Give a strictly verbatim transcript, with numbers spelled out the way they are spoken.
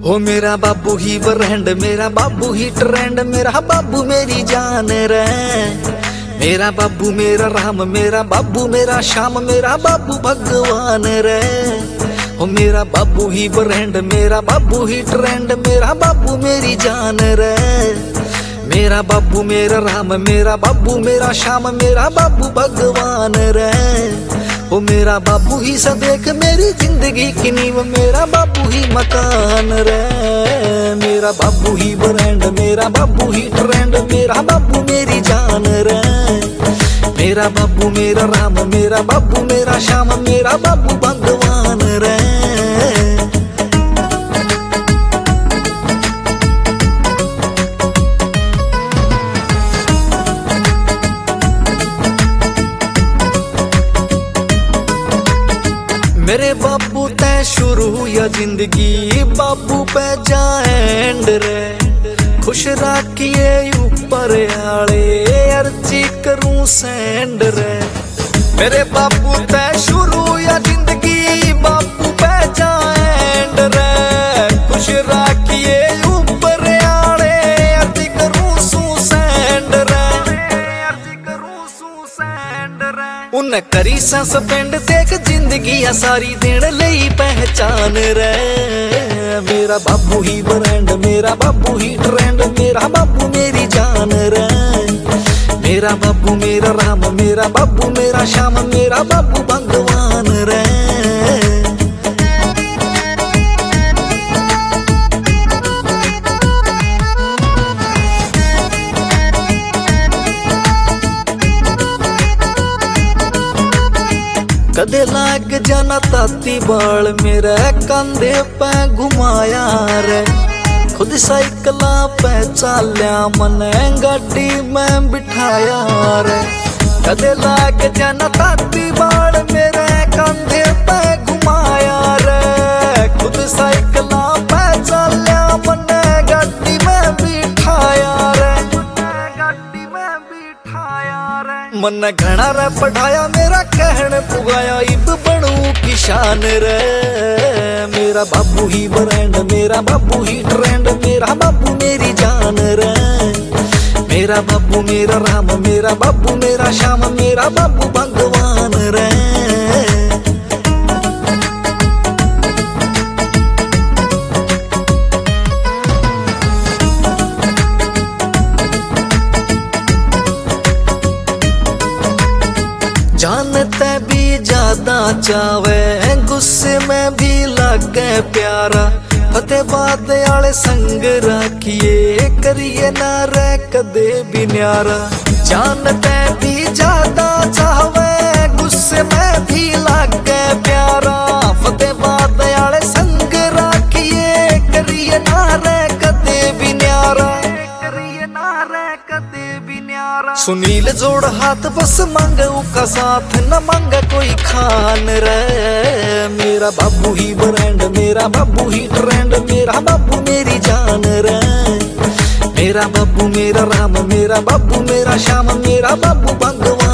हो मेरा बाबू ही ब्रांड, मेरा बाबू ही ट्रेंड, मेरा बाबू मेरी जान रे। मेरा बाबू मेरा राम, मेरा बाबू मेरा श्याम, मेरा बाबू भगवान रे। हो मेरा बाबू ही ब्रांड, मेरा बाबू ही ट्रेंड, मेरा बाबू मेरी जान रे। मेरा बाबू मेरा राम, मेरा बाबू मेरा श्याम, मेरा बाबू भगवान रे। ओ मेरा बाबू ही सा देख मेरी जिंदगी की नींव, मेरा बाबू ही मकान रे। मेरा बाबू ही ब्रांड, मेरा बाबू ही ट्रेंड, मेरा बाबू मेरी जान रे। मेरा बाबू मेरा राम, मेरा बाबू मेरा श्याम, मेरा बाबू भगवान रे। मेरे बाबू तय शुरू या जिंदगी, बाबू पे जाएंड रे। खुश रखिए ऊपर आले, अर्जी करूं सेंड रे। मेरे बाबू तय शुरू या जिंदगी, बाबू पे जाएंड रे। खुश रखिए ऊपर आले, अर्जी करूं सू सेंड रे। अर्जी करूं सू सेंड रे। उन करी सस्पेंड देख जिंदगी सारी देण लई पहचान रे। मेरा बाबू ही ब्रांड, मेरा बाबू ही ट्रेंड, मेरा बाबू मेरी जान रे। मेरा बाबू मेरा राम, मेरा बाबू मेरा श्याम, मेरा बाबू भगवान रे। कदे लाग जाना ताती बाल मेरे कंधे पे घुमाया रे। खुद साइकिला पे चालिया मने गाड़ी में बिठाया रे। कदे लाग जाना ताती बाल मेरे कंधे पे घुमाया रे। खुद साइकिला पे चालिया मने गाड़ी में बिठाया रे। गाड़ी में बिठाया रे। मन घना रे पढ़ाया, मेरा कहने पुगाया, इब बनू किसान रे। मेरा बाबू ही ब्रांड, मेरा बाबू ही ट्रेंड, मेरा बाबू मेरी जान रे। मेरा बाबू मेरा राम, मेरा बाबू मेरा श्याम, मेरा बाबू भगवान रे। जानते भी ज्यादा चावे, गुस्से में भी लगे प्यारा। फतेह बाद आले संग रखिए, करिए ना रे कदे भी न्यारा। जानते भी ज्यादा चावे, गुस्से में भी लगे प्यारा। फतेह बाद आले संग रखिए, करिए ना रे कदे भी न्यारा। करिए ना रे कदे भी न्यारा। सुनील जोड़ हाथ बस मांगे उका साथ, न मांगे कोई खान रे। मेरा बाबू ही ब्रांड, मेरा बाबू ही ट्रेंड, मेरा बाबू मेरी जान रे। मेरा बाबू मेरा राम, मेरा बाबू मेरा श्याम, मेरा बाबू भगवान।